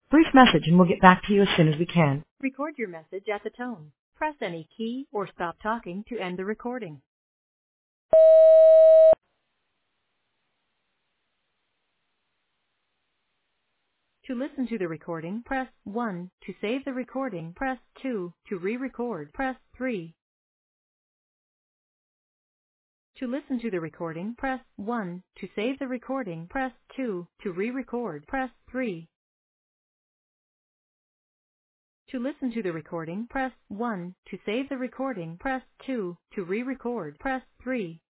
Brief message and we'll get back to you as soon as we can. Record your message at the tone. Press any key or stop talking to end the recording. To listen to the recording, press 1. To save the recording, press 2. To re-record, press 3. To listen to the recording, press 1. To save the recording, press 2. To re-record, press 3. To listen to the recording, press 1. To save the recording, press 2. To re-record, press 3.